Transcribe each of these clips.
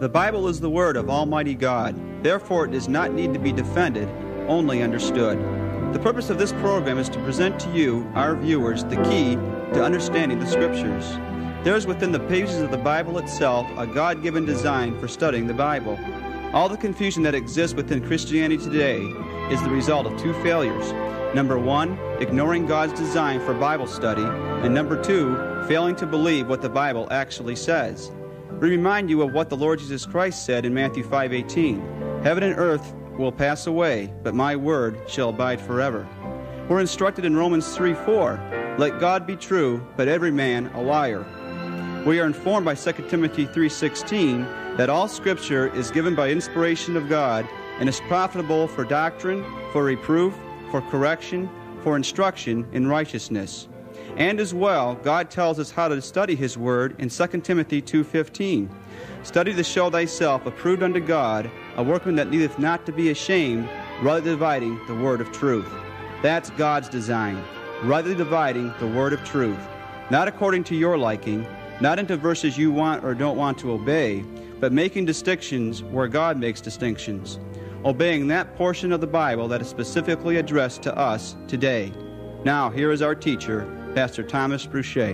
The Bible is the Word of Almighty God. Therefore, it does not need to be defended, only understood. The purpose of this program is to present to you, our viewers, the key to understanding the Scriptures. There is within the pages of the Bible itself a God-given design for studying the Bible. All the confusion that exists within Christianity today is the result of two failures. Number one, ignoring God's design for Bible study, and number two, failing to believe what the Bible actually says. We remind you of what the Lord Jesus Christ said in Matthew 5:18. Heaven and earth will pass away, but my word shall abide forever. We're instructed in Romans 3:4, let God be true, but every man a liar. We are informed by 2 Timothy 3:16 that all Scripture is given by inspiration of God and is profitable for doctrine, for reproof, for correction, for instruction in righteousness. And as well, God tells us how to study His Word in 2 Timothy 2:15. Study to show thyself approved unto God, a workman that needeth not to be ashamed, rightly dividing the word of truth. That's God's design, rightly dividing the word of truth. Not according to your liking, not into verses you want or don't want to obey, but making distinctions where God makes distinctions. Obeying that portion of the Bible that is specifically addressed to us today. Now, here is our teacher, Pastor Thomas Bruchet.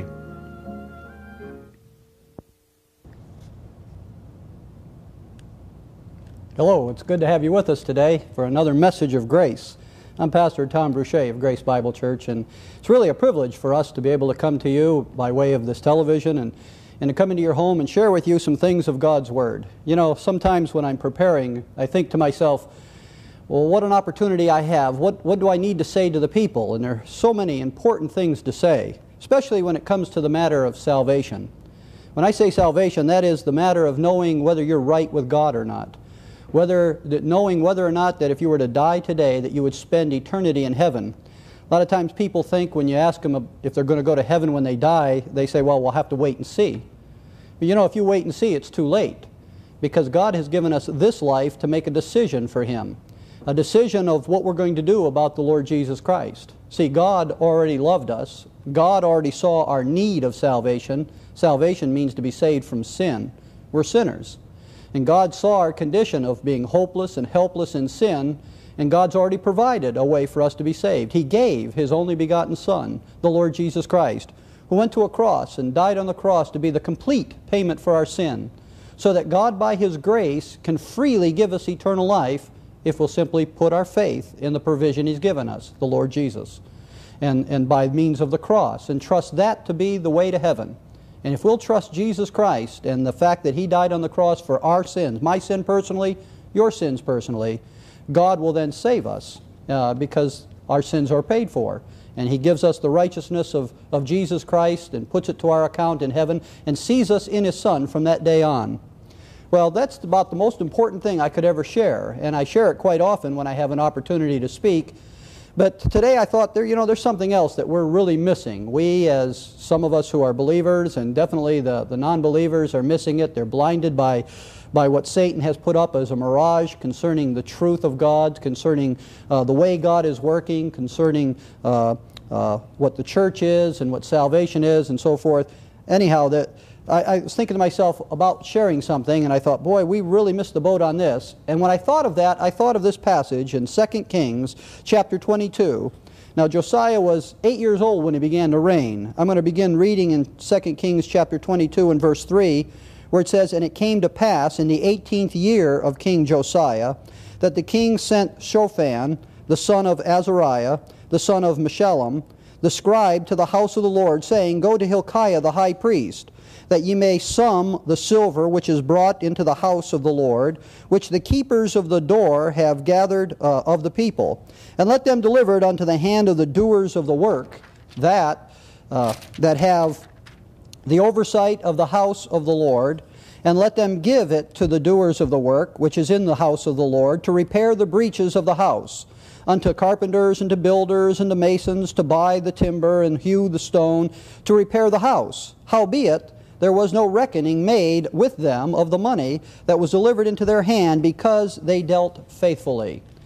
Hello, it's good to have you with us today for another message of grace. I'm Pastor Tom Bruchet of Grace Bible Church, and it's really a privilege for us to be able to come to you by way of this television and to come into your home and share with you some things of God's Word. You know, sometimes when I'm preparing, I think to myself, well, what an opportunity I have. What do I need to say to the people? And there are so many important things to say, especially when it comes to the matter of salvation. When I say salvation, that is the matter of knowing whether you're right with God or not. Knowing whether or not that if you were to die today, that you would spend eternity in heaven. A lot of times people think when you ask them if they're going to go to heaven when they die, they say, well, we'll have to wait and see. But you know, if you wait and see, it's too late. Because God has given us this life to make a decision for Him. A decision of what we're going to do about the Lord Jesus Christ. See, God already loved us. God already saw our need of salvation. Salvation means to be saved from sin. We're sinners. And God saw our condition of being hopeless and helpless in sin, and God's already provided a way for us to be saved. He gave His only begotten Son, the Lord Jesus Christ, who went to a cross and died on the cross to be the complete payment for our sin, so that God by His grace can freely give us eternal life if we'll simply put our faith in the provision He's given us, the Lord Jesus, and by means of the cross, and trust that to be the way to heaven. And if we'll trust Jesus Christ and the fact that He died on the cross for our sins, my sin personally, your sins personally, God will then save us because our sins are paid for. And He gives us the righteousness of Jesus Christ and puts it to our account in heaven and sees us in His Son from that day on. Well, that's about the most important thing I could ever share, and I share it quite often when I have an opportunity to speak. But today I thought, there's something else that we're really missing. We, as some of us who are believers, and definitely the non-believers, are missing it. They're blinded by what Satan has put up as a mirage concerning the truth of God, concerning the way God is working, concerning what the church is and what salvation is and so forth. Anyhow, I was thinking to myself about sharing something, and I thought, boy, we really missed the boat on this. And when I thought of that, I thought of this passage in 2 Kings chapter 22. Now, Josiah was 8 years old when he began to reign. I'm going to begin reading in 2 Kings chapter 22 and verse 3, where it says, And it came to pass in the 18th year of King Josiah, that the king sent Shaphan, the son of Azariah, the son of Meshullam, the scribe, to the house of the Lord, saying, Go to Hilkiah the high priest, that ye may sum the silver which is brought into the house of the Lord, which the keepers of the door have gathered of the people, and let them deliver it unto the hand of the doers of the work, that have the oversight of the house of the Lord, and let them give it to the doers of the work, which is in the house of the Lord, to repair the breaches of the house, unto carpenters and to builders and to masons, to buy the timber and hew the stone, to repair the house. Howbeit, there was no reckoning made with them of the money that was delivered into their hand, because they dealt faithfully.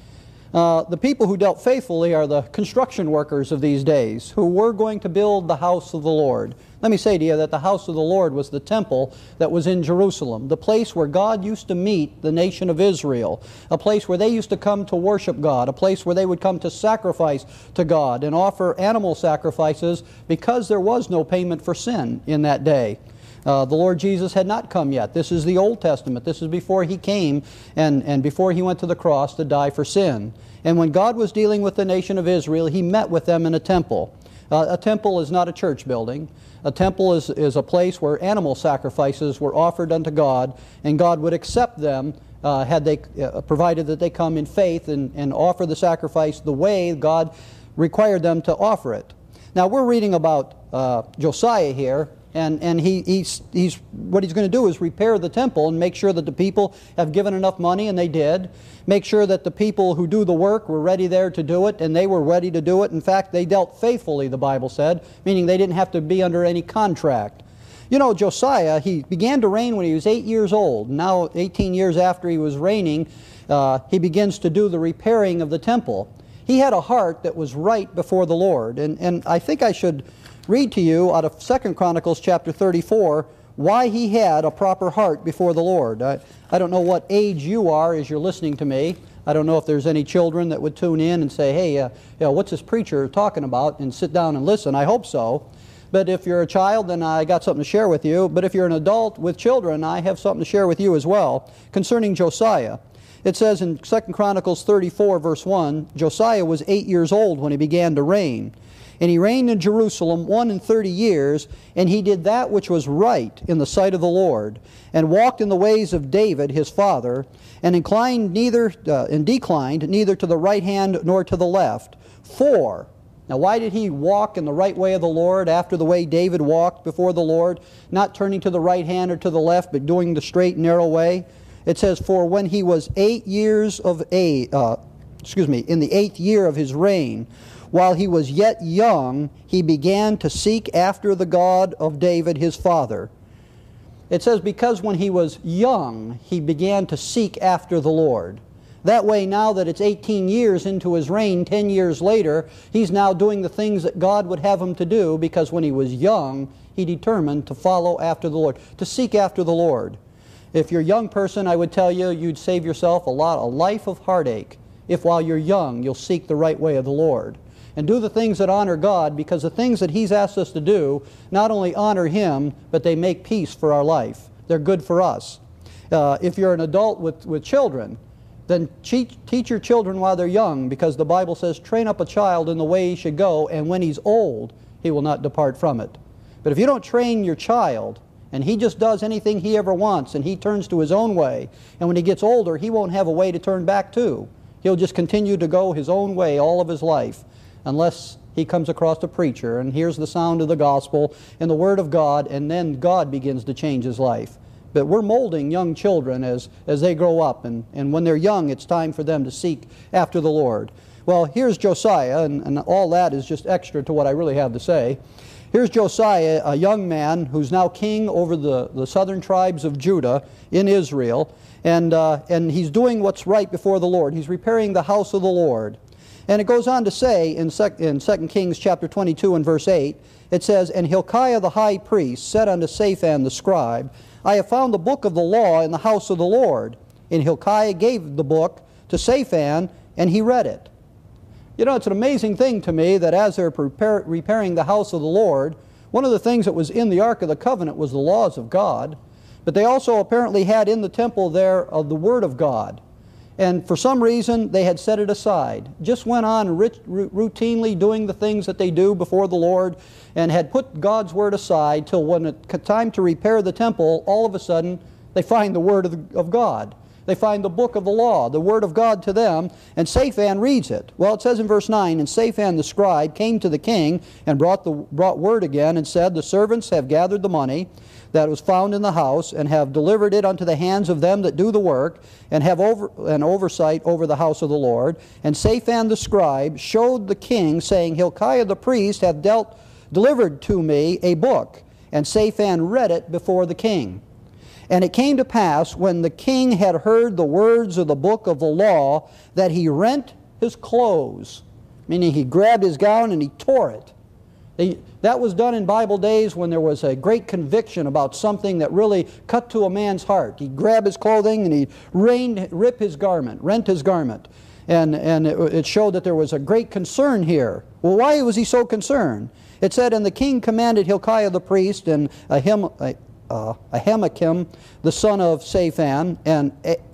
The people who dealt faithfully are the construction workers of these days who were going to build the house of the Lord. Let me say to you that the house of the Lord was the temple that was in Jerusalem, the place where God used to meet the nation of Israel, a place where they used to come to worship God, a place where they would come to sacrifice to God and offer animal sacrifices because there was no payment for sin in that day. The Lord Jesus had not come yet. This is the Old Testament. This is before He came and before He went to the cross to die for sin. And when God was dealing with the nation of Israel, He met with them in a temple. A temple is not a church building. A temple is a place where animal sacrifices were offered unto God, and God would accept them had they provided that they come in faith and offer the sacrifice the way God required them to offer it. Now we're reading about Josiah here, and he's what he's going to do is repair the temple and make sure that the people have given enough money, and they did. Make sure that the people who do the work were ready there to do it, and they were ready to do it. In fact, they dealt faithfully, the Bible said, meaning they didn't have to be under any contract. You know, Josiah, he began to reign when he was 8 years old. Now, 18 years after he was reigning, he begins to do the repairing of the temple. He had a heart that was right before the Lord. And I think I should read to you out of 2 Chronicles chapter 34 why he had a proper heart before the Lord. I don't know what age you are as you're listening to me. I don't know if there's any children that would tune in and say, hey, what's this preacher talking about, and sit down and listen. I hope so. But if you're a child, then I got something to share with you. But if you're an adult with children, I have something to share with you as well concerning Josiah. It says in 2 Chronicles 34, verse 1, Josiah was 8 years old when he began to reign. And he reigned in Jerusalem 31 years, and he did that which was right in the sight of the Lord, and walked in the ways of David his father, and declined neither to the right hand nor to the left. Now why did he walk in the right way of the Lord after the way David walked before the Lord, not turning to the right hand or to the left, but doing the straight and narrow way? It says, for when he was 8 years of age, in the 8th year of his reign, while he was yet young, he began to seek after the God of David his father. It says because when he was young, he began to seek after the Lord. That way, now that it's 18 years into his reign, 10 years later, he's now doing the things that God would have him to do, because when he was young, he determined to follow after the Lord, to seek after the Lord. If you're a young person, I would tell you, you'd save yourself a life of heartache if while you're young, you'll seek the right way of the Lord and do the things that honor God, because the things that He's asked us to do not only honor Him, but they make peace for our life. They're good for us. If you're an adult with children, then teach your children while they're young, because the Bible says, train up a child in the way he should go, and when he's old, he will not depart from it. But if you don't train your child, and he just does anything he ever wants, and he turns to his own way, and when he gets older, he won't have a way to turn back to. He'll just continue to go his own way all of his life, unless he comes across a preacher and hears the sound of the gospel and the Word of God, and then God begins to change his life. But we're molding young children as they grow up, and when they're young, it's time for them to seek after the Lord. Well, here's Josiah, and all that is just extra to what I really have to say. Here's Josiah, a young man who's now king over the southern tribes of Judah in Israel, and he's doing what's right before the Lord. He's repairing the house of the Lord. And it goes on to say in 2 Kings chapter 22 and verse 8, it says, and Hilkiah the high priest said unto Shaphan the scribe, I have found the book of the law in the house of the Lord. And Hilkiah gave the book to Shaphan, and he read it. You know, it's an amazing thing to me that as they're repairing the house of the Lord, one of the things that was in the Ark of the Covenant was the laws of God, but they also apparently had in the temple there the Word of God. And for some reason, they had set it aside. Just went on routinely doing the things that they do before the Lord, and had put God's Word aside till when it's time to repair the temple, all of a sudden, they find the Word of God. They find the book of the law, the Word of God to them, and Shaphan reads it. Well, it says in verse 9, and Shaphan the scribe came to the king and brought word again, and said, the servants have gathered the money that was found in the house, and have delivered it unto the hands of them that do the work, and have an oversight over the house of the Lord. And Shaphan the scribe showed the king, saying, Hilkiah the priest hath delivered to me a book. And Shaphan read it before the king. And it came to pass, when the king had heard the words of the book of the law, that he rent his clothes, meaning he grabbed his gown and he tore it. That was done in Bible days when there was a great conviction about something that really cut to a man's heart. He'd grab his clothing and he'd rent his garment. And it showed that there was a great concern here. Well, why was he so concerned? It said, and the king commanded Hilkiah the priest and Ahimachim, the son of Shaphan, and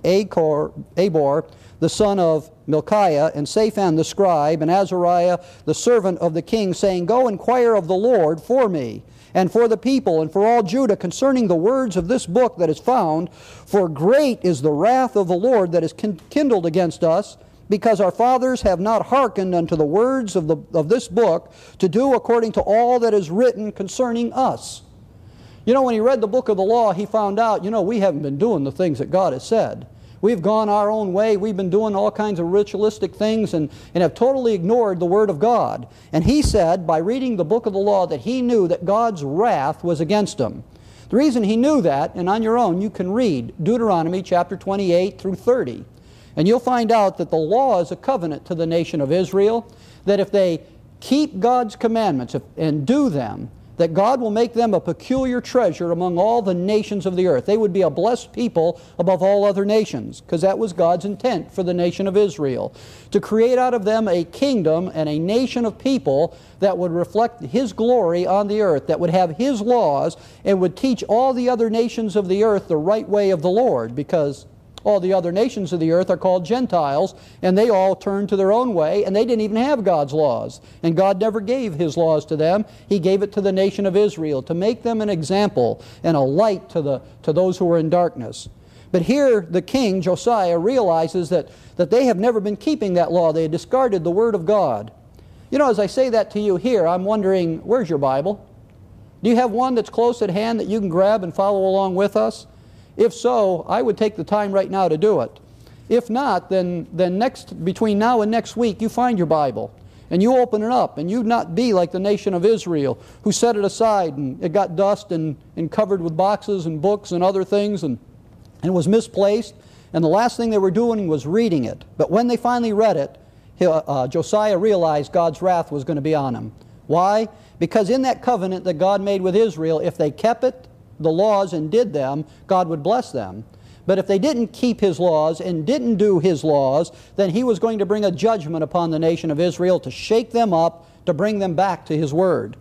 Abor, the son of Milchiah, and Shaphan the scribe, and Azariah the servant of the king, saying, Go inquire of the Lord for me, and for the people, and for all Judah, concerning the words of this book that is found, for great is the wrath of the Lord that is kindled against us, because our fathers have not hearkened unto the words of this book, to do according to all that is written concerning us. You know, when he read the book of the law, he found out, we haven't been doing the things that God has said. We've gone our own way. We've been doing all kinds of ritualistic things and have totally ignored the Word of God. And he said, by reading the book of the law, that he knew that God's wrath was against him. The reason he knew that, and on your own, you can read Deuteronomy chapter 28 through 30. And you'll find out that the law is a covenant to the nation of Israel, that if they keep God's commandments and do them, that God will make them a peculiar treasure among all the nations of the earth. They would be a blessed people above all other nations, because that was God's intent for the nation of Israel, to create out of them a kingdom and a nation of people that would reflect His glory on the earth, that would have His laws, and would teach all the other nations of the earth the right way of the Lord, because all the other nations of the earth are called Gentiles, and they all turned to their own way, and they didn't even have God's laws. And God never gave His laws to them. He gave it to the nation of Israel to make them an example and a light to those who were in darkness. But here the king, Josiah, realizes that they have never been keeping that law. They had discarded the Word of God. As I say that to you here, I'm wondering, where's your Bible? Do you have one that's close at hand that you can grab and follow along with us? If so, I would take the time right now to do it. If not, then between now and next week, you find your Bible and you open it up, and you not be like the nation of Israel, who set it aside and it got dust and covered with boxes and books and other things, and it was misplaced, and the last thing they were doing was reading it. But when they finally read it, Josiah realized God's wrath was going to be on him. Why? Because in that covenant that God made with Israel, if they kept it, the laws, and did them, God would bless them. But if they didn't keep His laws and didn't do His laws, then He was going to bring a judgment upon the nation of Israel to shake them up, to bring them back to His Word.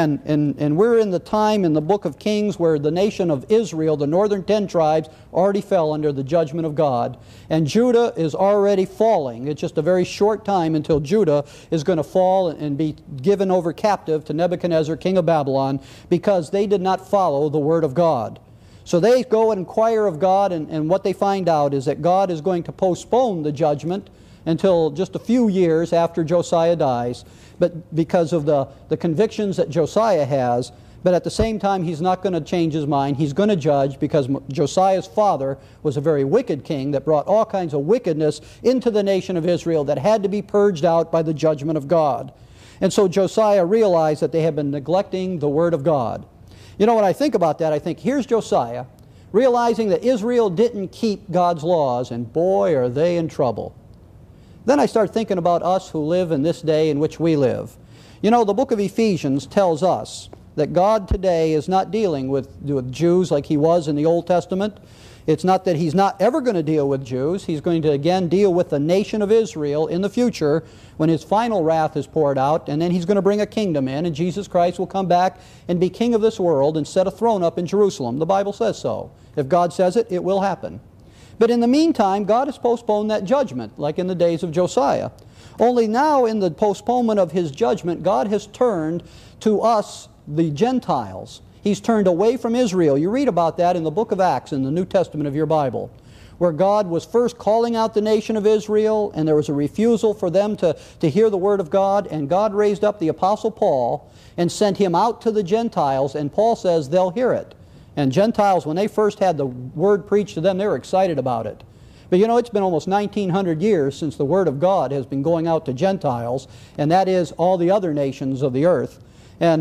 And we're in the time in the book of Kings where the nation of Israel, the northern 10 tribes, already fell under the judgment of God. And Judah is already falling. It's just a very short time until Judah is going to fall and be given over captive to Nebuchadnezzar, king of Babylon, because they did not follow the Word of God. So they go and inquire of God, and what they find out is that God is going to postpone the judgment until just a few years after Josiah dies, but because of the convictions that Josiah has. But at the same time, he's not going to change his mind. He's going to judge, because Josiah's father was a very wicked king that brought all kinds of wickedness into the nation of Israel that had to be purged out by the judgment of God. And so Josiah realized that they had been neglecting the Word of God. When I think about that, I think, here's Josiah realizing that Israel didn't keep God's laws, and boy, are they in trouble. Then I start thinking about us who live in this day in which we live. The book of Ephesians tells us that God today is not dealing with Jews like He was in the Old Testament. It's not that He's not ever going to deal with Jews. He's going to again deal with the nation of Israel in the future when His final wrath is poured out, and then He's going to bring a kingdom in, and Jesus Christ will come back and be king of this world and set a throne up in Jerusalem. The Bible says so. If God says it, it will happen. But in the meantime, God has postponed that judgment, like in the days of Josiah. Only now, in the postponement of His judgment, God has turned to us, the Gentiles. He's turned away from Israel. You read about that in the book of Acts in the New Testament of your Bible, where God was first calling out the nation of Israel, and there was a refusal for them to hear the Word of God, and God raised up the Apostle Paul and sent him out to the Gentiles, and Paul says they'll hear it. And Gentiles, when they first had the Word preached to them, they were excited about it. But it's been almost 1900 years since the Word of God has been going out to Gentiles, and that is all the other nations of the earth. And,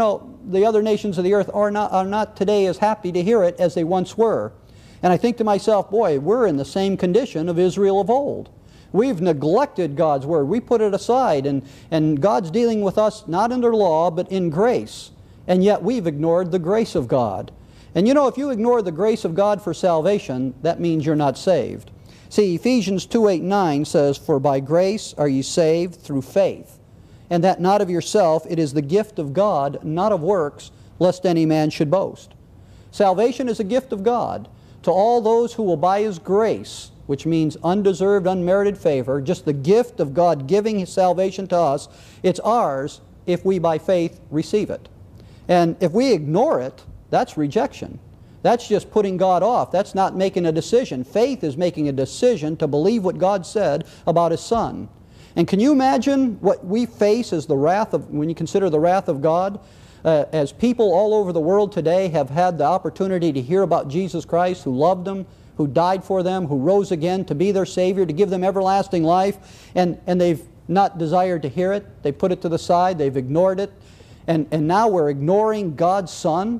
the other nations of the earth are not today as happy to hear it as they once were. And I think to myself, boy, we're in the same condition of Israel of old. We've neglected God's Word. We put it aside, and God's dealing with us not under law, but in grace. And yet we've ignored the grace of God. And you know, if you ignore the grace of God for salvation, that means you're not saved. See, Ephesians 2:8-9 says, "For by grace are ye saved through faith, and that not of yourself, it is the gift of God, not of works, lest any man should boast." Salvation is a gift of God to all those who will by His grace, which means undeserved, unmerited favor, just the gift of God giving His salvation to us. It's ours if we by faith receive it. And if we ignore it, that's rejection. That's just putting God off. That's not making a decision. Faith is making a decision to believe what God said about His Son. And can you imagine what we face as the wrath of, when you consider the wrath of God? As people all over the world today have had the opportunity to hear about Jesus Christ, who loved them, who died for them, who rose again to be their Savior, to give them everlasting life, and they've not desired to hear it. They put it to the side. They've ignored it. And now we're ignoring God's Son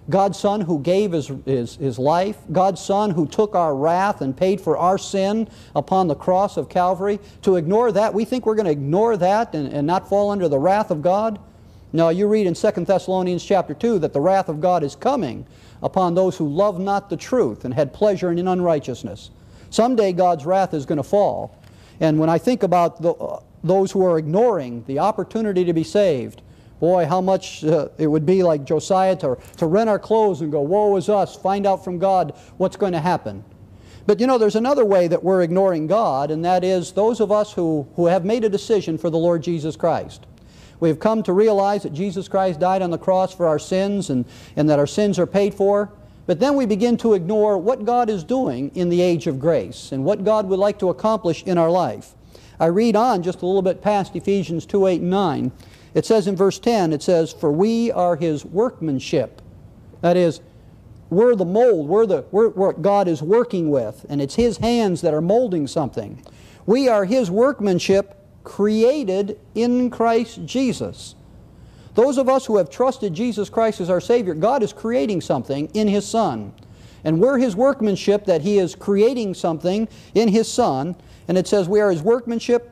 who gave His life, God's Son who took our wrath and paid for our sin upon the cross of Calvary. To ignore that, we think we're going to ignore that and not fall under the wrath of God? No, you read in 2 Thessalonians chapter 2 that the wrath of God is coming upon those who love not the truth and had pleasure in unrighteousness. Someday God's wrath is going to fall. And when I think about those who are ignoring the opportunity to be saved, boy, how much it would be like Josiah to rent our clothes and go, "Woe is us," find out from God what's going to happen. But you know, there's another way that we're ignoring God, and that is those of us who have made a decision for the Lord Jesus Christ. We have come to realize that Jesus Christ died on the cross for our sins and that our sins are paid for. But then we begin to ignore what God is doing in the age of grace and what God would like to accomplish in our life. I read on just a little bit past Ephesians 2:8-9. It says in verse 10, it says, "For we are His workmanship." That is, we're the mold, we're what God is working with, and it's His hands that are molding something. We are His workmanship, created in Christ Jesus. Those of us who have trusted Jesus Christ as our Savior, God is creating something in His Son. And we're His workmanship, that He is creating something in His Son. And it says we are His workmanship,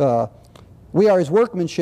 we are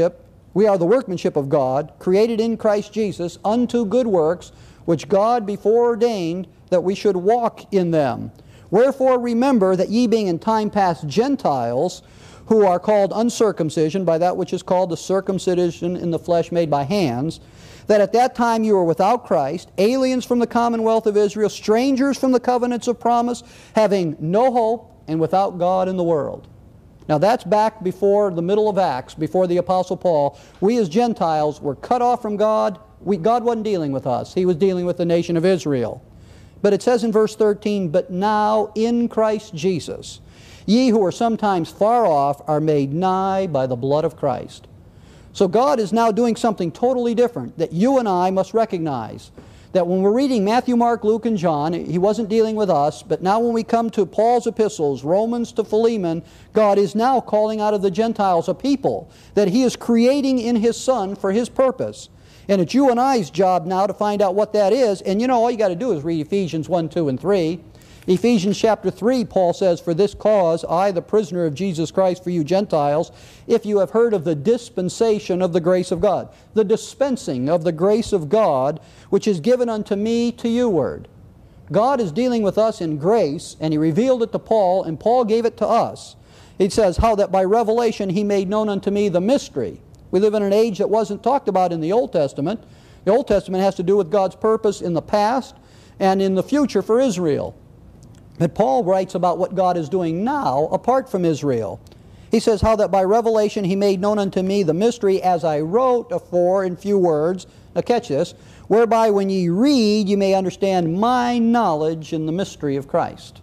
the workmanship of God, created in Christ Jesus unto good works, which God before ordained that we should walk in them. Wherefore remember that ye being in time past Gentiles, who are called uncircumcision by that which is called the circumcision in the flesh made by hands, that at that time you were without Christ, aliens from the commonwealth of Israel, strangers from the covenants of promise, having no hope and without God in the world. Now that's back before the middle of Acts, before the Apostle Paul. We as Gentiles were cut off from God. God wasn't dealing with us. He was dealing with the nation of Israel. But it says in verse 13, "But now in Christ Jesus, ye who are sometimes far off are made nigh by the blood of Christ." So God is now doing something totally different that you and I must recognize. That when we're reading Matthew, Mark, Luke, and John, He wasn't dealing with us, but now when we come to Paul's epistles, Romans to Philemon, God is now calling out of the Gentiles a people that He is creating in His Son for His purpose. And it's you and I's job now to find out what that is. And you know, all you got to do is read Ephesians 1, 2, and 3. Ephesians chapter 3, Paul says, "For this cause, I, the prisoner of Jesus Christ for you Gentiles, if you have heard of the dispensation of the grace of God," the dispensing of the grace of God, "which is given unto me to you ward." God is dealing with us in grace, and He revealed it to Paul, and Paul gave it to us. He says, "How that by revelation He made known unto me the mystery." We live in an age that wasn't talked about in the Old Testament. The Old Testament has to do with God's purpose in the past and in the future for Israel. But Paul writes about what God is doing now apart from Israel. He says, "How that by revelation He made known unto me the mystery, as I wrote afore in few words." Now catch this. "Whereby when ye read, ye may understand my knowledge in the mystery of Christ."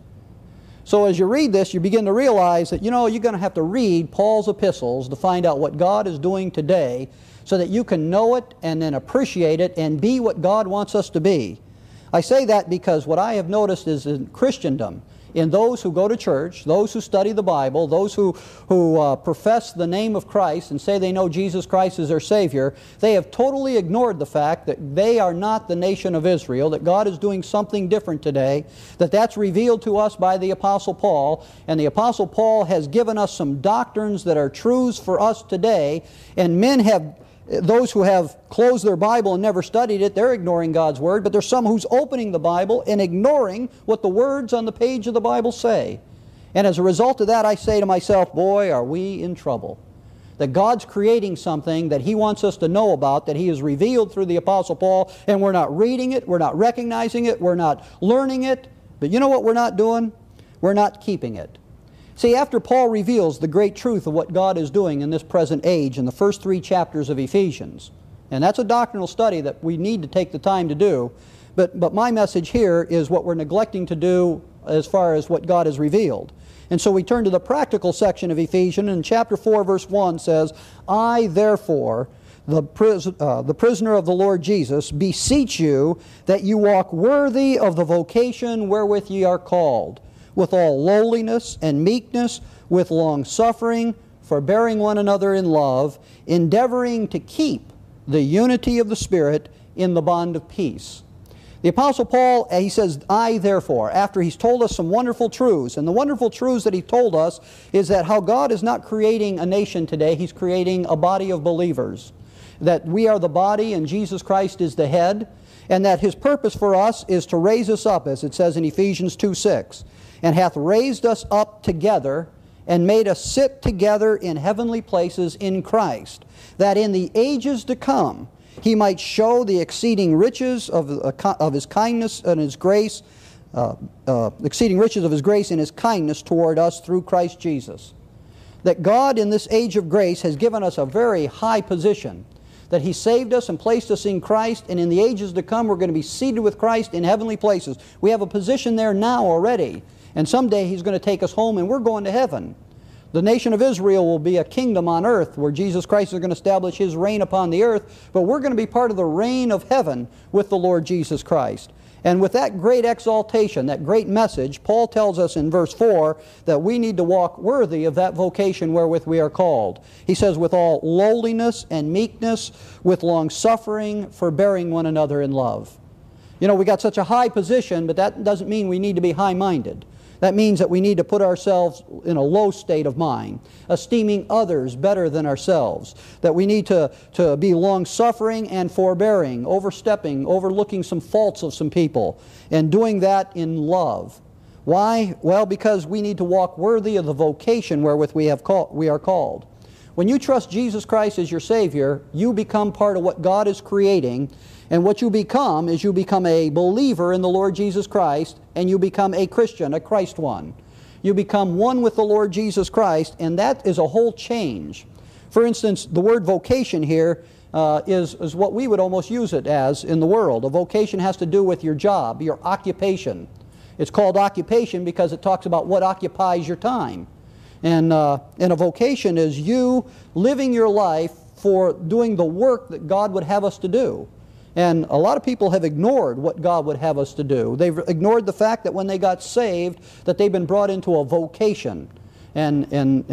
So as you read this, you begin to realize that, you know, you're going to have to read Paul's epistles to find out what God is doing today so that you can know it and then appreciate it and be what God wants us to be. I say that because what I have noticed is in Christendom, in those who go to church, those who study the Bible, those who profess the name of Christ and say they know Jesus Christ as their Savior. They have totally ignored the fact that they are not the nation of Israel, that God is doing something different today, that's revealed to us by the Apostle Paul. And the Apostle Paul has given us some doctrines that are truths for us today, and those who have closed their Bible and never studied it, they're ignoring God's Word, but there's some who's opening the Bible and ignoring what the words on the page of the Bible say. And as a result of that, I say to myself, boy, are we in trouble. That God's creating something that He wants us to know about, that He has revealed through the Apostle Paul, and we're not reading it, we're not recognizing it, we're not learning it. But you know what we're not doing? We're not keeping it. See, after Paul reveals the great truth of what God is doing in this present age in the first 3 chapters of Ephesians, and that's a doctrinal study that we need to take the time to do, but my message here is what we're neglecting to do as far as what God has revealed. And so we turn to the practical section of Ephesians, and chapter 4, verse 1 says, I therefore, the prisoner of the Lord Jesus, beseech you that you walk worthy of the vocation wherewith ye are called, with all lowliness and meekness, with long-suffering, forbearing one another in love, endeavoring to keep the unity of the Spirit in the bond of peace. The Apostle Paul, he says, I therefore, after he's told us some wonderful truths, and the wonderful truths that he told us is that how God is not creating a nation today, He's creating a body of believers. That we are the body and Jesus Christ is the head, and that His purpose for us is to raise us up, as it says in Ephesians 2:6. And hath raised us up together, and made us sit together in heavenly places in Christ, that in the ages to come He might show the exceeding riches of His kindness and His grace, exceeding riches of His grace and His kindness toward us through Christ Jesus. That God in this age of grace has given us a very high position, that He saved us and placed us in Christ, and in the ages to come we're going to be seated with Christ in heavenly places. We have a position there now already. And someday He's going to take us home and we're going to heaven. The nation of Israel will be a kingdom on earth where Jesus Christ is going to establish His reign upon the earth, but we're going to be part of the reign of heaven with the Lord Jesus Christ. And with that great exaltation, that great message, Paul tells us in verse 4 that we need to walk worthy of that vocation wherewith we are called. He says, with all lowliness and meekness, with long-suffering, forbearing one another in love. You know, we got such a high position, but that doesn't mean we need to be high-minded. That means that we need to put ourselves in a low state of mind, esteeming others better than ourselves. That we need to be long-suffering and forbearing, overlooking some faults of some people, and doing that in love. Why? Well, because we need to walk worthy of the vocation wherewith we are called. When you trust Jesus Christ as your Savior, you become part of what God is creating. And what you become is you become a believer in the Lord Jesus Christ, and you become a Christian, a Christ one. You become one with the Lord Jesus Christ, and that is a whole change. For instance, the word vocation here is what we would almost use it as in the world. A vocation has to do with your job, your occupation. It's called occupation because it talks about what occupies your time. And a vocation is you living your life for doing the work that God would have us to do. And a lot of people have ignored what God would have us to do. They've ignored the fact that when they got saved, that they've been brought into a vocation, and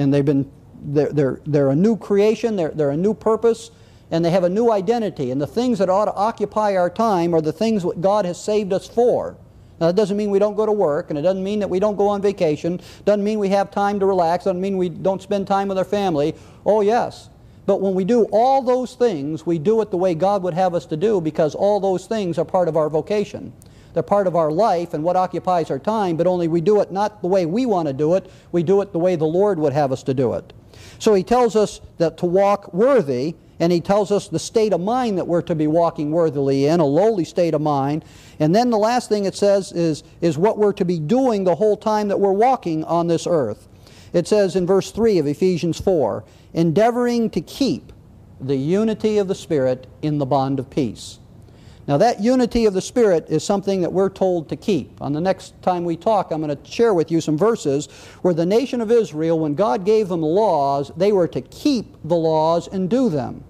they're a new creation, they're a new purpose, and they have a new identity. And the things that ought to occupy our time are the things that God has saved us for. Now, that doesn't mean we don't go to work, and it doesn't mean that we don't go on vacation. Doesn't mean we have time to relax. Doesn't mean we don't spend time with our family. Oh, yes. But when we do all those things, we do it the way God would have us to do, because all those things are part of our vocation. They're part of our life and what occupies our time, but only we do it not the way we want to do it. We do it the way the Lord would have us to do it. So He tells us that to walk worthy, and He tells us the state of mind that we're to be walking worthily in, a lowly state of mind. And then the last thing it says is what we're to be doing the whole time that we're walking on this earth. It says in verse 3 of Ephesians 4, endeavoring to keep the unity of the Spirit in the bond of peace. Now that unity of the Spirit is something that we're told to keep. On the next time we talk, I'm going to share with you some verses where the nation of Israel, when God gave them laws, they were to keep the laws and do them.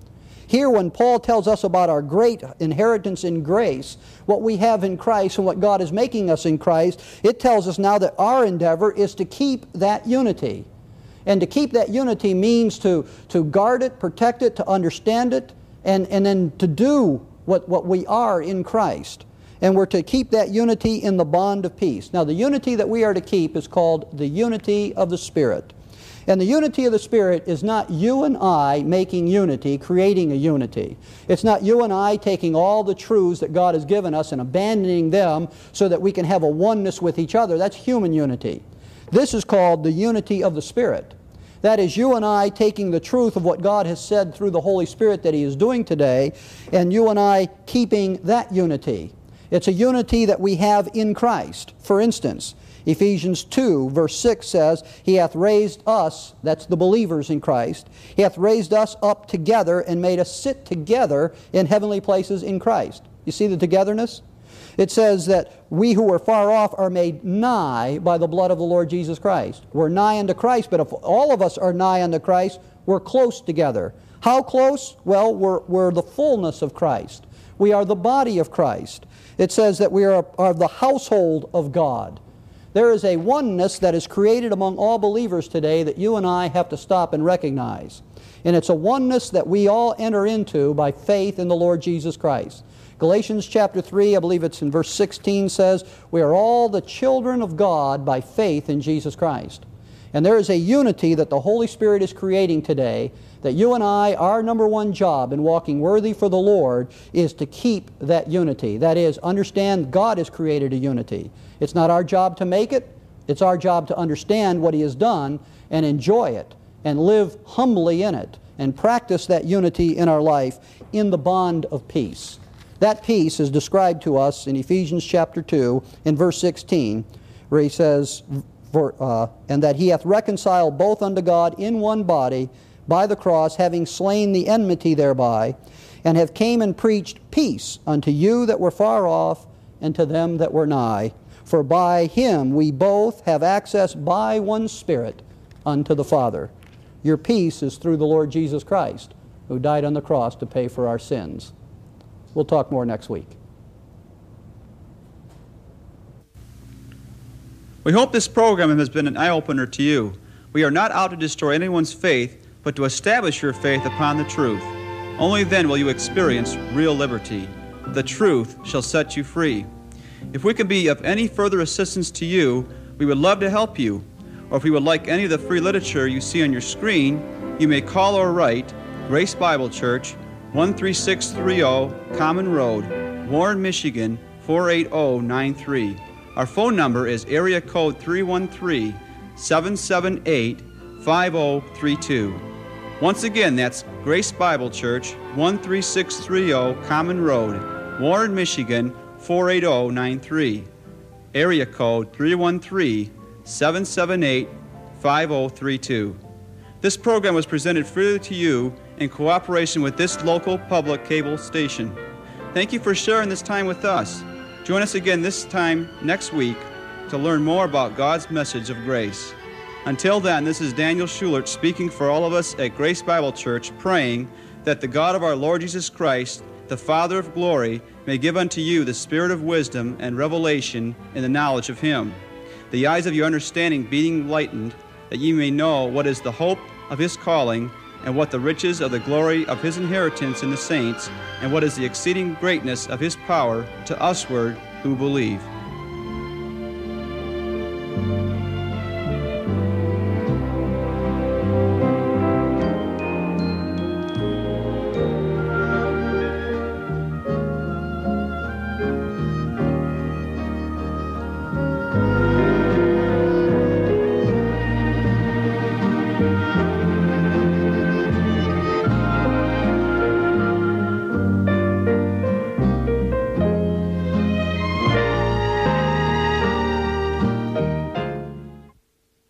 Here, when Paul tells us about our great inheritance in grace, what we have in Christ and what God is making us in Christ, it tells us now that our endeavor is to keep that unity. And to keep that unity means to guard it, protect it, to understand it, and then to do what we are in Christ. And we're to keep that unity in the bond of peace. Now, the unity that we are to keep is called the unity of the Spirit. And the unity of the Spirit is not you and I making unity, creating a unity. It's not you and I taking all the truths that God has given us and abandoning them so that we can have a oneness with each other. That's human unity. This is called the unity of the Spirit. That is you and I taking the truth of what God has said through the Holy Spirit that He is doing today, and you and I keeping that unity. It's a unity that we have in Christ. For instance, Ephesians 2, verse 6 says, He hath raised us, that's the believers in Christ, He hath raised us up together and made us sit together in heavenly places in Christ. You see the togetherness? It says that we who are far off are made nigh by the blood of the Lord Jesus Christ. We're nigh unto Christ, but if all of us are nigh unto Christ, we're close together. How close? Well, we're the fullness of Christ. We are the body of Christ. It says that we are the household of God. There is a oneness that is created among all believers today that you and I have to stop and recognize. And it's a oneness that we all enter into by faith in the Lord Jesus Christ. Galatians chapter 3, I believe it's in verse 16, says, we are all the children of God by faith in Jesus Christ. And there is a unity that the Holy Spirit is creating today that you and I, our number one job in walking worthy for the Lord is to keep that unity. That is, understand God has created a unity. It's not our job to make it. It's our job to understand what He has done and enjoy it and live humbly in it and practice that unity in our life in the bond of peace. That peace is described to us in Ephesians chapter 2 in verse 16, where he says, and that He hath reconciled both unto God in one body by the cross, having slain the enmity thereby, and have came and preached peace unto you that were far off, and to them that were nigh. For by Him we both have access by one Spirit unto the Father. Your peace is through the Lord Jesus Christ, who died on the cross to pay for our sins. We'll talk more next week. We hope this program has been an eye-opener to you. We are not out to destroy anyone's faith, but to establish your faith upon the truth. Only then will you experience real liberty. The truth shall set you free. If we can be of any further assistance to you, we would love to help you. Or if you would like any of the free literature you see on your screen, you may call or write Grace Bible Church, 13630 Common Road, Warren, Michigan, 48093. Our phone number is area code 313-778-5032. Once again, that's Grace Bible Church, 13630 Common Road, Warren, Michigan, 48093. Area code 313-778-5032. This program was presented freely to you in cooperation with this local public cable station. Thank you for sharing this time with us. Join us again this time next week to learn more about God's message of grace. Until then, this is Daniel Schulert speaking for all of us at Grace Bible Church, praying that the God of our Lord Jesus Christ, the Father of glory, may give unto you the spirit of wisdom and revelation in the knowledge of Him, the eyes of your understanding being enlightened, that ye may know what is the hope of His calling, and what the riches of the glory of His inheritance in the saints, and what is the exceeding greatness of His power to usward who believe.